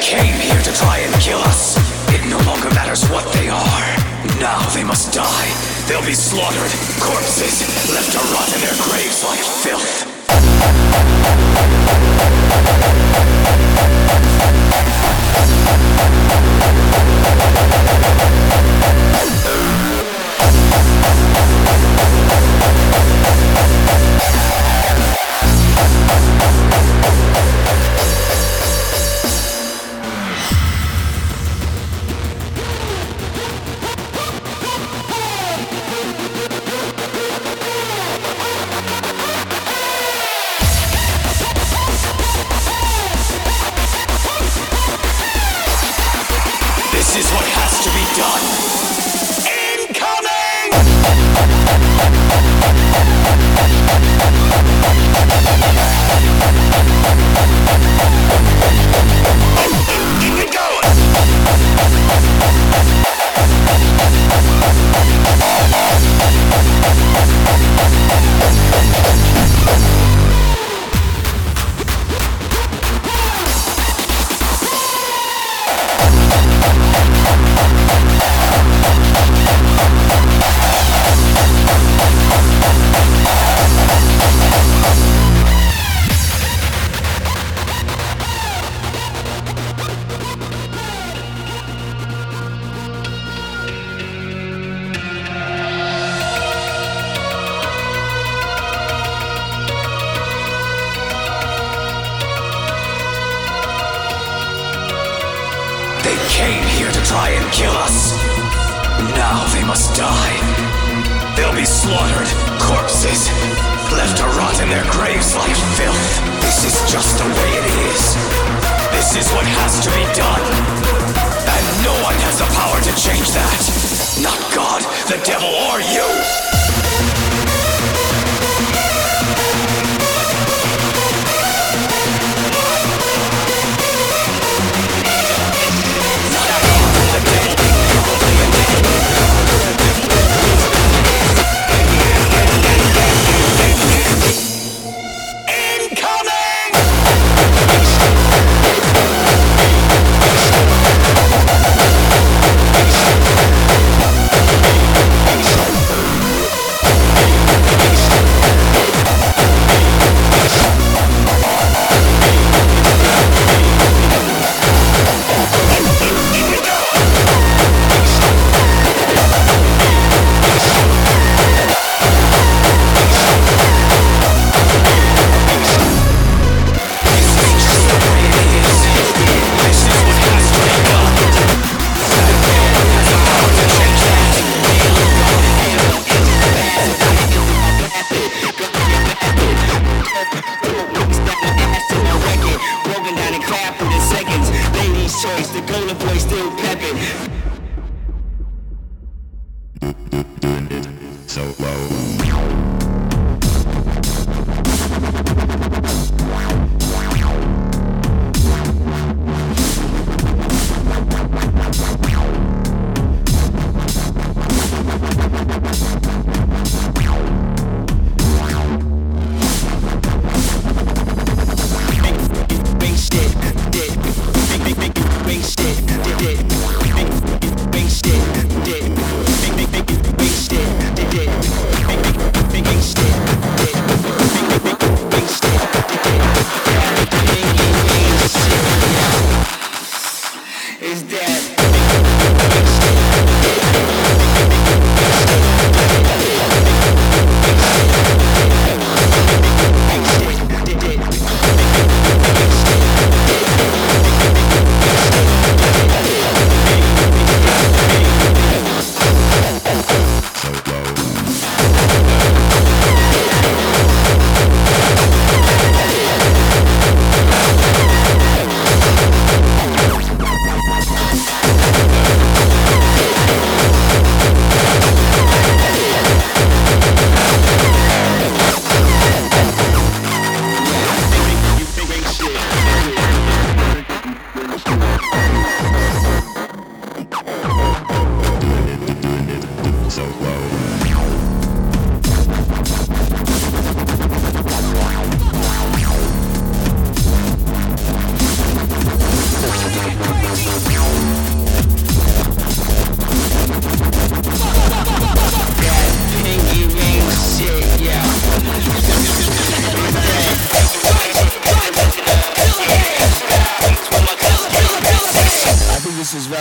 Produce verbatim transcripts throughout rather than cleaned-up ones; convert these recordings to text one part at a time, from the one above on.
came here to try and kill us. It no longer matters what they are. Now they must die. They'll be slaughtered, corpses, left to rot in their graves like filth. This is what has to be done. Incoming! Keep it going! They came here to try and kill us. Now they must die. They'll be slaughtered, corpses, left to rot in their graves like filth. This is just the way it is. This is what has to be done. And no one has the power to change that. Not God, the devil, or you. The golden boy still peppin'. Doing it so low. Shit, did it.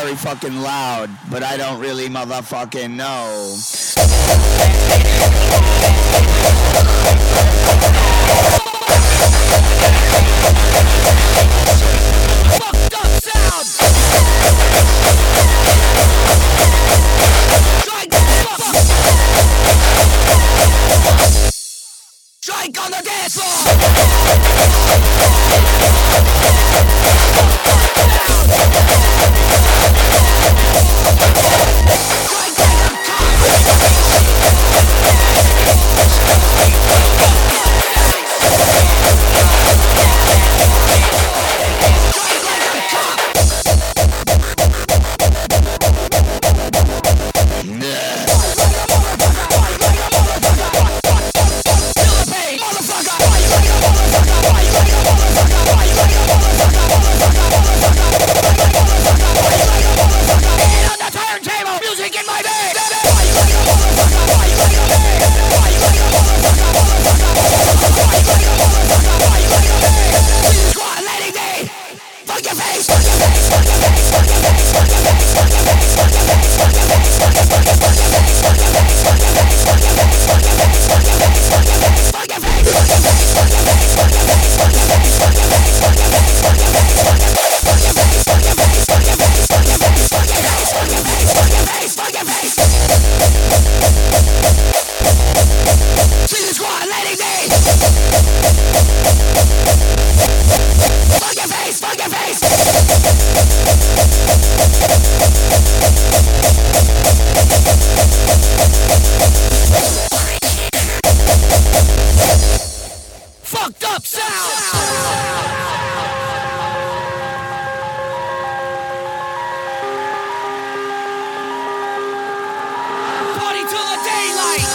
very fucking loud, but I don't really motherfucking know. Fucked up sound. Strike, strike on the dance floor. Fucked up sound. Party till the daylight.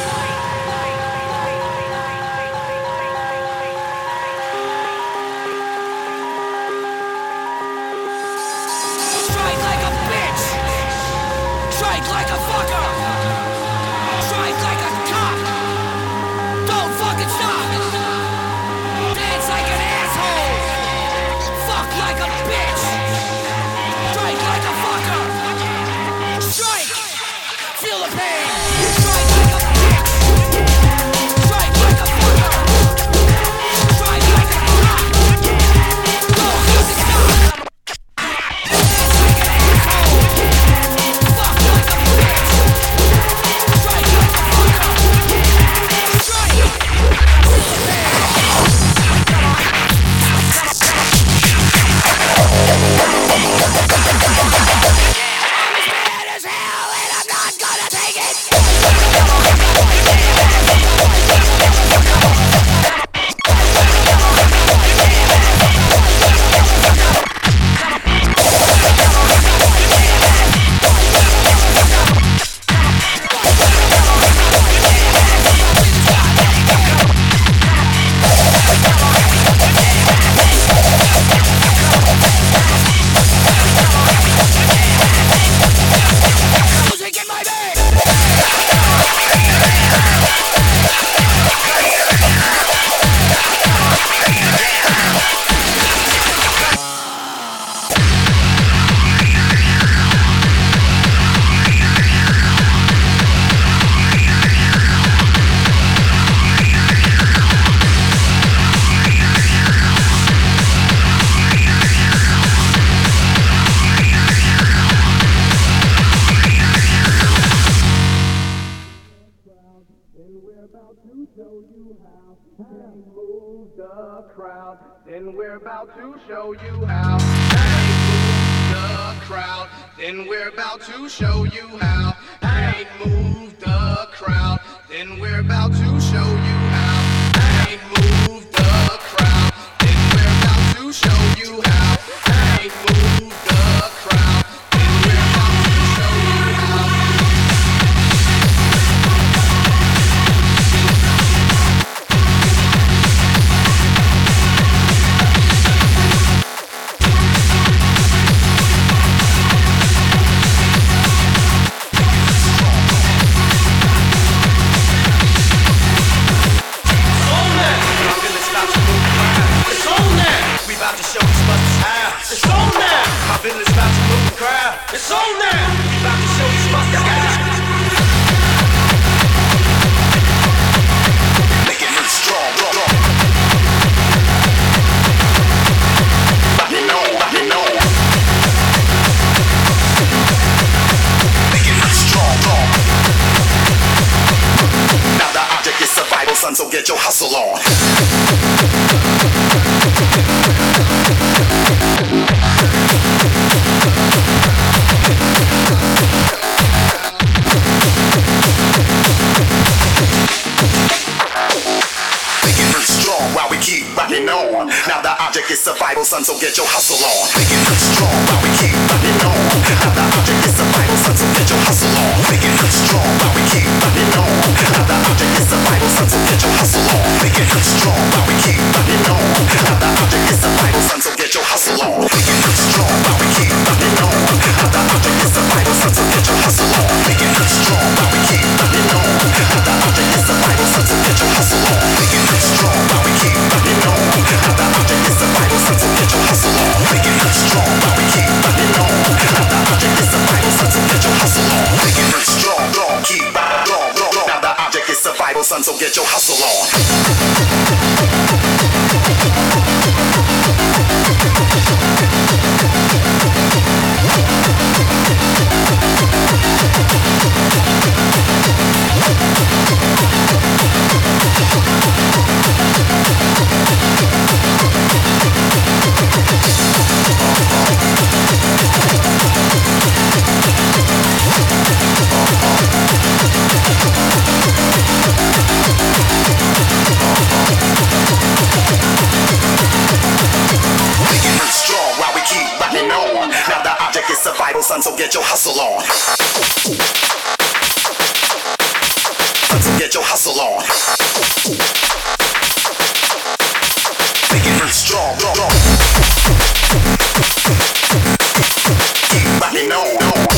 Strike like a bitch. Strike like a fucker. Strike like a cop. Don't fucking stop. Dance like an asshole. Fuck like a bitch. Strike like a fucker. Strike. Feel the pain. Strike like a bitch. Strike like a fucker. Strike like a cop. Don't fucking stop. Dance like an asshole. Fuck like a bitch. Strike like a fucker. Strike. Feel the pain. Mad as hell and I'm not gonna take it. Music in my veins. Then we're about to show you how. Hey, move the crowd. Then we're about to show you how. Hey, move the crowd. Then we're about to show you how. Hey, move the crowd. Then we're about to show you how. Hey, move the crowd. Then we're about to show you how. It's on now. My villain's about to move the crowd. So now, about to show you my style. Make it move strong, rock, rock. Rock it on, rock it on. Make it move strong, rock. Now the object is survival, son, so get your hustle on. Rockin' on. Now the object is survival, son, so get your hustle on. Make it look strong while we keep rockin' on. Now the object is survival, son, so get your hustle on. Make it look strong while we keep rockin' on. Now the object is survival, son, so get your hustle on. Make it look strong while we keep rockin' on. Now the object is survival, son, so get your hustle on. Make it look strong while we keep rockin' on. Now the object is survival, son, so get your hustle on. Make it look strong while we keep rockin' on. Now the object is survival, son, so get your hustle on. Make it look strong while we keep rockin' on. Now the object is survival, son, so get your hustle on. Make it look strong while we keep rockin' on. Now the object is survival, son, so get your hustle on. Make it look strong, long, keep rockin' long, long, long. Now the object is survival, son, so get your hustle on. Survival, son, so get your hustle on. Son, so get your hustle on. Make it hurt strong, long, long. Keep rocking on.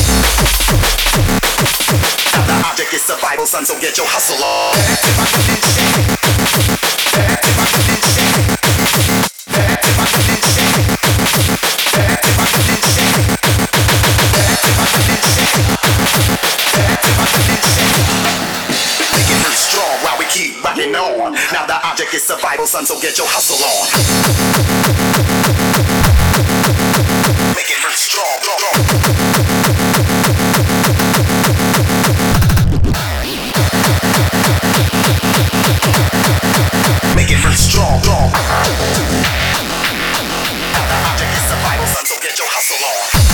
Now the object is survival, son, so get your hustle on. If I could then shake. If I could then shake. If I could then shake. If I could then shake. Make it hurt strong while we keep rocking on. Now the object is survival, son, so get your hustle on. Make it hurt strong, long, Make it hurt strong, long. Now the object is survival, son, so get your hustle on.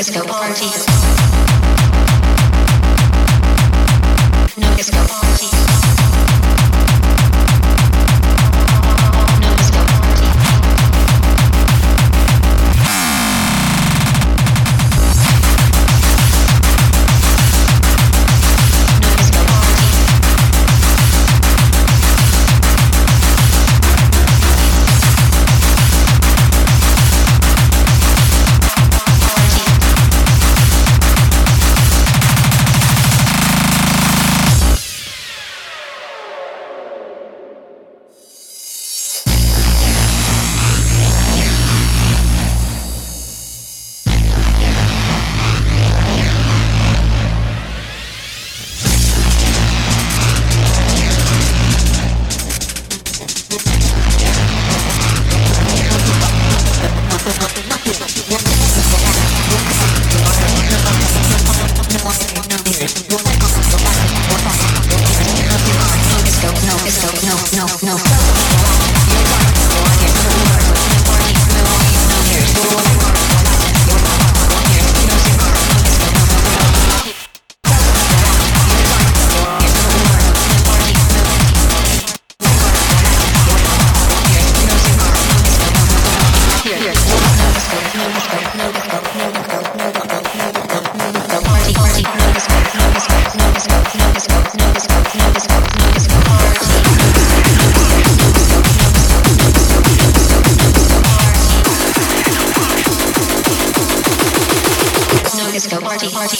disco party. No disco party. No disco party. No disco party. Disco party party.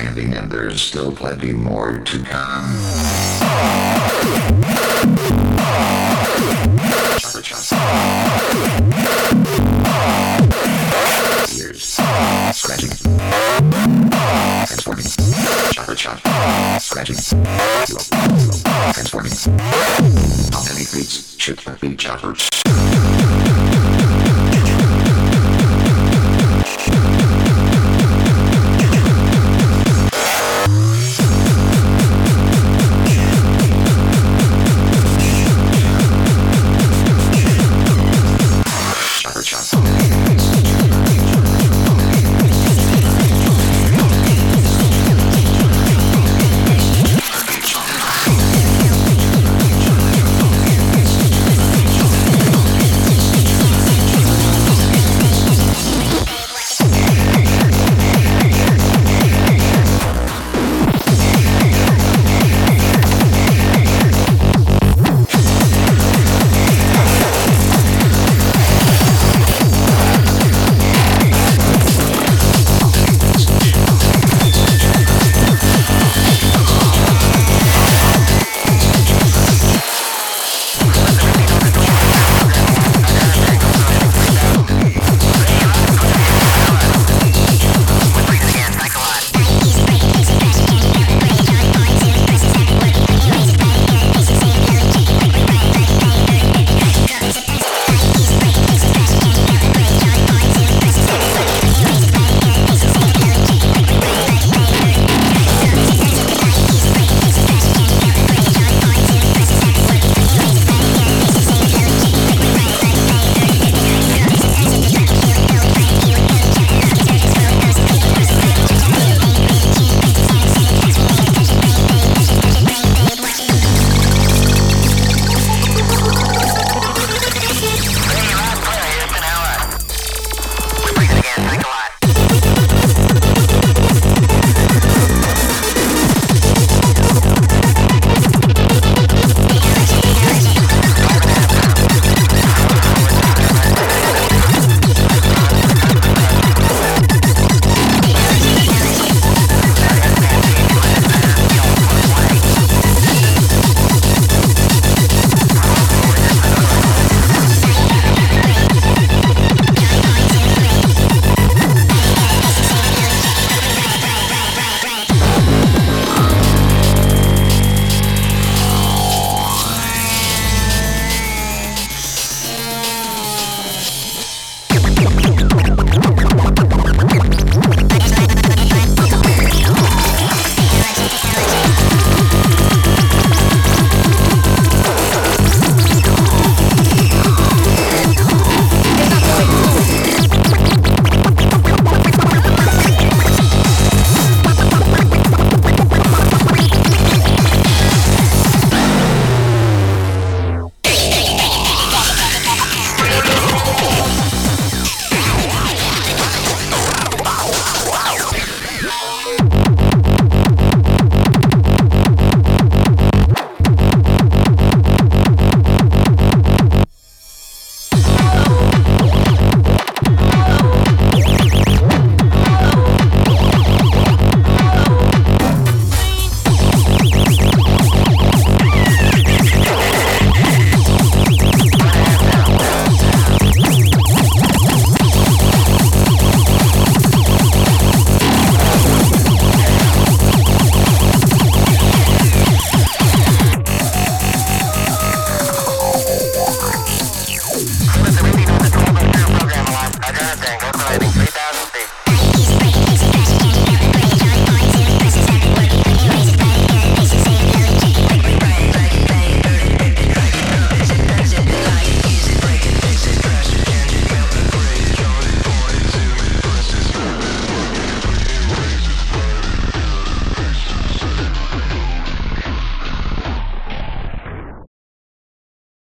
standing and there's still plenty more to come. Chopper chop. Ears. Scratching. Transforming. Chopper chop. Scratching. Transforming. How many feet should there be choppers?